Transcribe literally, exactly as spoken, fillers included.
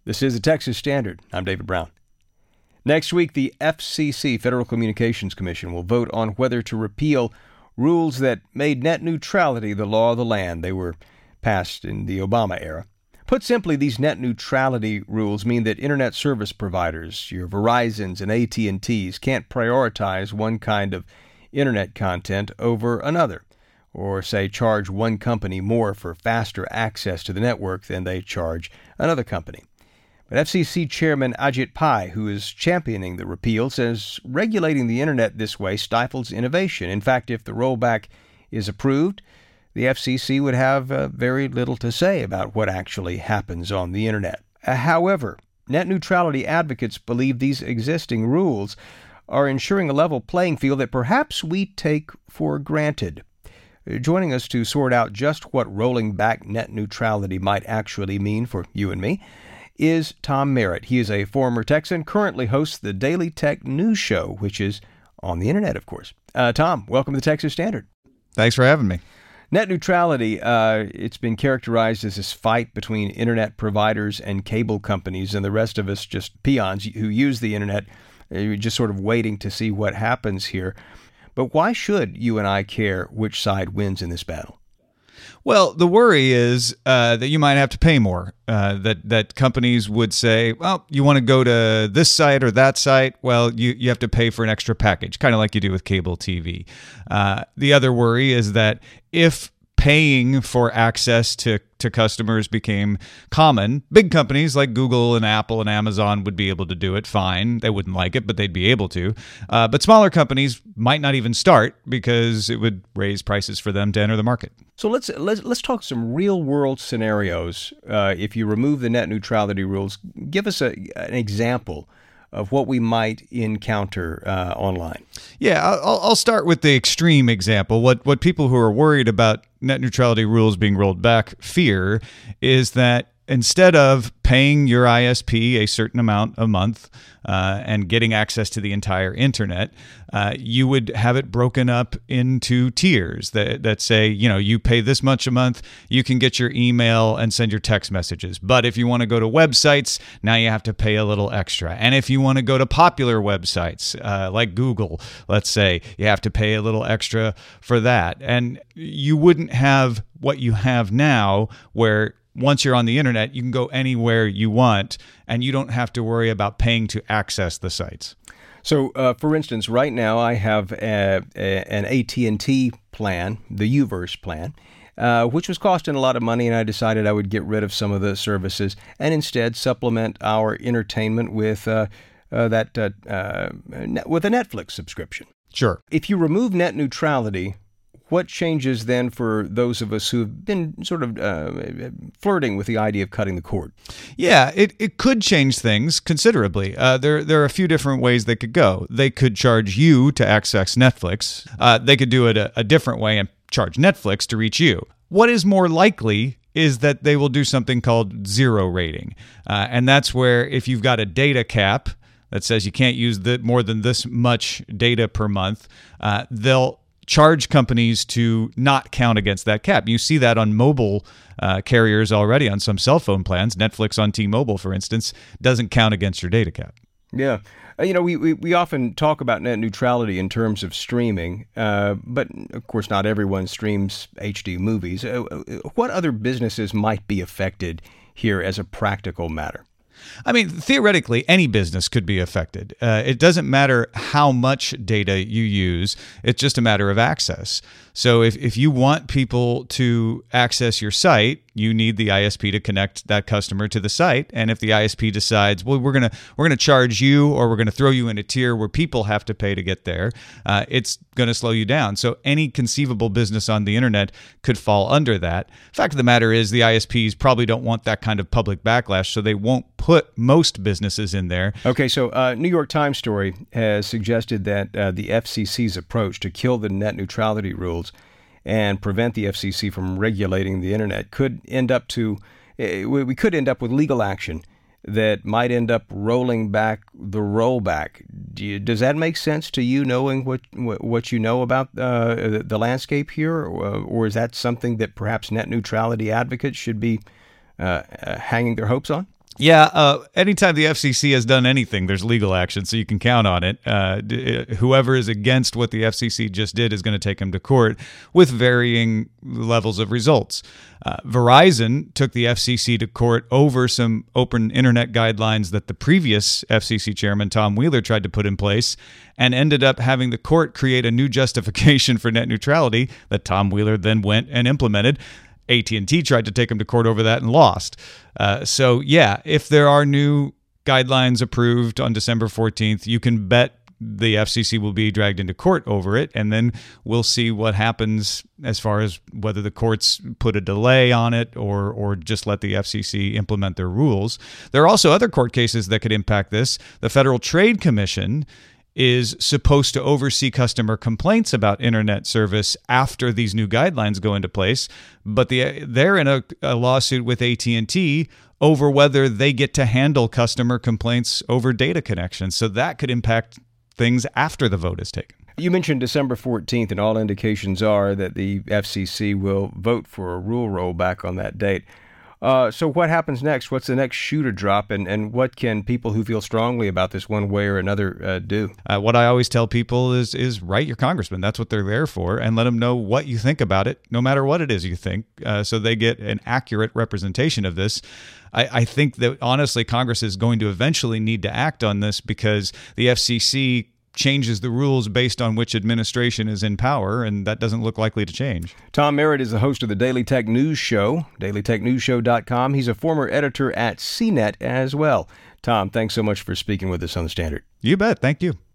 This is the Texas Standard. I'm David Brown. Next week, the F C C, Federal Communications Commission, will vote on whether to repeal rules that made net neutrality the law of the land. They were passed in the Obama era. Put simply, these net neutrality rules mean that internet service providers, your Verizons and A T and T's, can't prioritize one kind of internet content over another, or say charge one company more for faster access to the network than they charge another company. But F C C Chairman Ajit Pai, who is championing the repeal, says regulating the internet this way stifles innovation. In fact, if the rollback is approved, the F C C would have uh, very little to say about what actually happens on the internet. Uh, however, net neutrality advocates believe these existing rules are ensuring a level playing field that perhaps we take for granted. Uh, joining us to sort out just what rolling back net neutrality might actually mean for you and me is Tom Merritt. He is a former Texan, currently hosts the Daily Tech News Show, which is on the internet, of course. Uh, Tom, welcome to the Texas Standard. Thanks for having me. Net neutrality, uh, it's been characterized as this fight between internet providers and cable companies, and the rest of us just peons who use the internet, uh, just sort of waiting to see what happens here. But why should you and I care which side wins in this battle? Well, the worry is uh, that you might have to pay more, uh, that that companies would say, well, you want to go to this site or that site? Well, you, you have to pay for an extra package, kind of like you do with cable T V. Uh, the other worry is that if paying for access to, to customers became common, big companies like Google and Apple and Amazon would be able to do it fine. They wouldn't like it, but they'd be able to. Uh, but smaller companies might not even start because it would raise prices for them to enter the market. So let's let's let's talk some real world scenarios. Uh, if you remove the net neutrality rules, give us a, an example of what we might encounter uh, online. Yeah, I'll, I'll start with the extreme example. What what people who are worried about net neutrality rules being rolled back fear is that instead of paying your I S P a certain amount a month uh, and getting access to the entire internet, uh, you would have it broken up into tiers that, that say, you know, you pay this much a month, you can get your email and send your text messages. But if you want to go to websites, now you have to pay a little extra. And if you want to go to popular websites uh, like Google, let's say, you have to pay a little extra for that. And you wouldn't have what you have now where once you're on the internet, you can go anywhere you want, and you don't have to worry about paying to access the sites. So, uh, for instance, right now I have a, a, an A T and T plan, the U-verse plan, uh, which was costing a lot of money, and I decided I would get rid of some of the services and instead supplement our entertainment with uh, uh, that uh, uh, with a Netflix subscription. Sure. If you remove net neutrality, what changes then for those of us who've been sort of uh, flirting with the idea of cutting the cord? Yeah, it, it could change things considerably. Uh, there there are a few different ways they could go. They could charge you to access Netflix. Uh, they could do it a, a different way and charge Netflix to reach you. What is more likely is that they will do something called zero rating. Uh, and that's where if you've got a data cap that says you can't use the, more than this much data per month, uh, they'll charge companies to not count against that cap. You see that on mobile uh, carriers already on some cell phone plans. Netflix on T-Mobile, for instance, doesn't count against your data cap. Yeah. Uh, you know, we, we, we often talk about net neutrality in terms of streaming, uh, but of course not everyone streams H D movies. Uh, what other businesses might be affected here as a practical matter? I mean, theoretically, any business could be affected. Uh, it doesn't matter how much data you use. It's just a matter of access. So if, if you want people to access your site, you need the I S P to connect that customer to the site. And if the I S P decides, well, we're gonna we're gonna charge you, or we're gonna throw you in a tier where people have to pay to get there, uh, it's gonna slow you down. So any conceivable business on the internet could fall under that. Fact of the matter is, the I S Ps probably don't want that kind of public backlash, so they won't put most businesses in there. Okay, so uh, New York Times story has suggested that uh, the F C C's approach to kill the net neutrality rules and prevent the F C C from regulating the internet could end up to, uh, we could end up with legal action that might end up rolling back the rollback. Do you, does that make sense to you, knowing what what you know about uh, the landscape here, or, or is that something that perhaps net neutrality advocates should be uh, uh, hanging their hopes on? Yeah, uh, anytime the F C C has done anything, there's legal action, so you can count on it. Uh, d- whoever is against what the F C C just did is going to take them to court with varying levels of results. Uh, Verizon took the F C C to court over some open internet guidelines that the previous F C C chairman, Tom Wheeler, tried to put in place, and ended up having the court create a new justification for net neutrality that Tom Wheeler then went and implemented. A T and T tried to take him to court over that and lost. Uh, so, yeah, if there are new guidelines approved on December fourteenth, you can bet the F C C will be dragged into court over it, and then we'll see what happens as far as whether the courts put a delay on it or or just let the F C C implement their rules. There are also other court cases that could impact this. The Federal Trade Commission is supposed to oversee customer complaints about internet service after these new guidelines go into place, but the, they're in a, a lawsuit with A T and T over whether they get to handle customer complaints over data connections. So that could impact things after the vote is taken. You mentioned December fourteenth, and all indications are that the F C C will vote for a rule rollback on that date. Uh, so what happens next? What's the next shoe to drop, and, and what can people who feel strongly about this one way or another uh, do? Uh, what I always tell people is is write your congressman. That's what they're there for, and let them know what you think about it, no matter what it is you think, uh, so they get an accurate representation of this. I, I think that, honestly, Congress is going to eventually need to act on this because the F C C changes the rules based on which administration is in power, and that doesn't look likely to change. Tom Merritt is the host of the Daily Tech News Show, daily tech news show dot com. He's a former editor at C net as well. Tom, thanks so much for speaking with us on The Standard. You bet. Thank you.